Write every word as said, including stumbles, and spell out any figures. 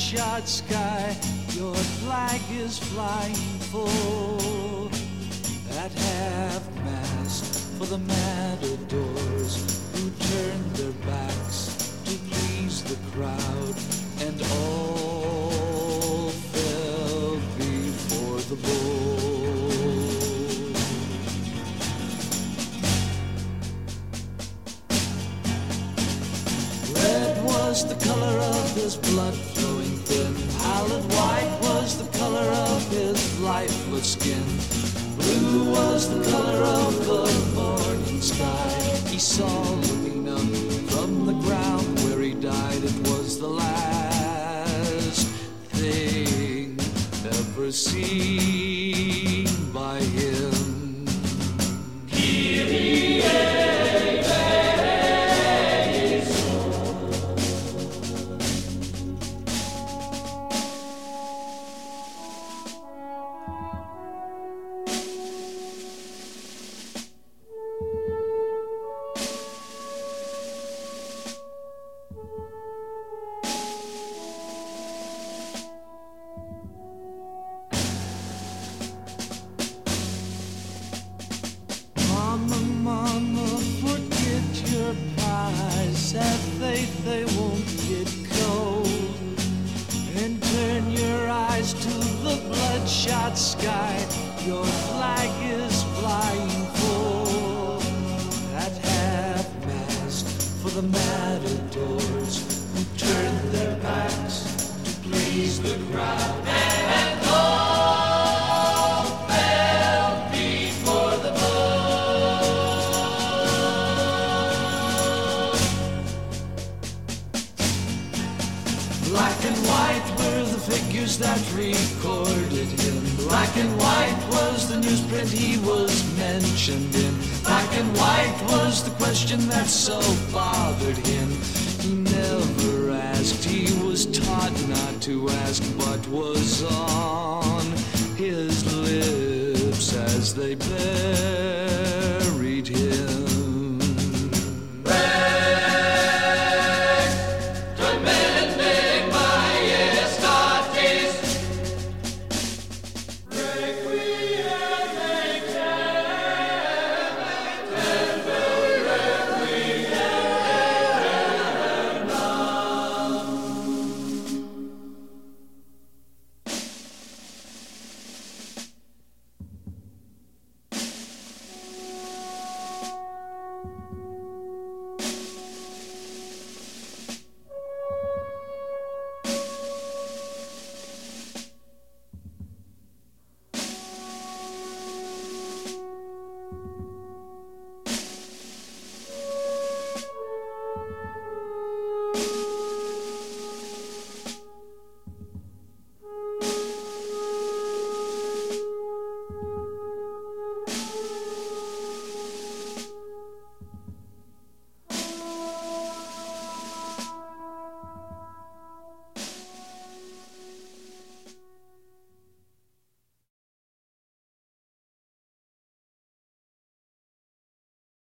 bloodshot sky. Your flag is flying full at half-mast for the matadors who turned their backs to please the crowd, and all fell before the bull. Red was the color of his blood flowing thin, pallid white was the color of his lifeless skin, blue was the color of the morning sky. He saw looking up from the ground where he died, it was the last thing ever seen by him. Kyrie sky. Your flag is flying full at half-mast for the matadors who turned their backs to please the crowd, and all fell before the bull. Black and white were the figures that recorded him. Black and white was the newsprint he was mentioned in. Black and white was the question that so bothered him. He never asked, he was taught not to ask, but was on